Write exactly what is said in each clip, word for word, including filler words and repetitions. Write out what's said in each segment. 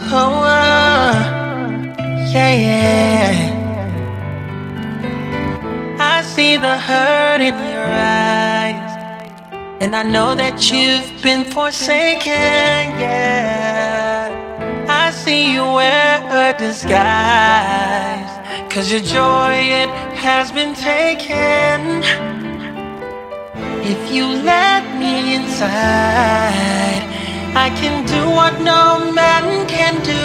Oh, uh, yeah, yeah. I see the hurt in your eyes, and I know that you've been forsaken, yeah. I see you wear a disguise, 'cause your joy, it has been taken. If you let me inside, I can do what no man can do.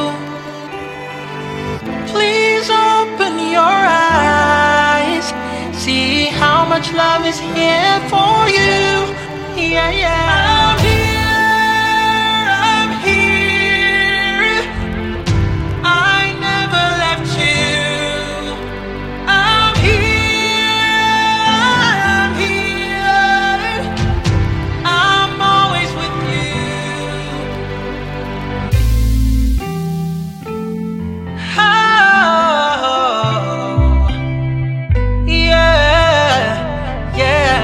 Please open your eyes, see how much love is here for you. Yeah, yeah. I'm here, I'm here. I never left you. I'm here, I'm here. I'm always with you. Oh, yeah, yeah.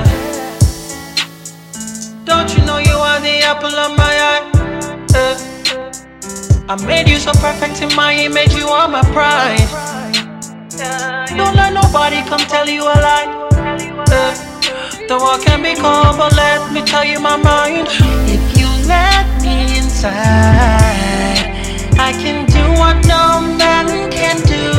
Don't you know you are the apple of my eye? Uh, I made you so perfect in my image, you are my pride. Don't let nobody come tell you a lie. Uh, the world can be cold, but let me tell you my mind. If you let me inside, I can do what no man can do.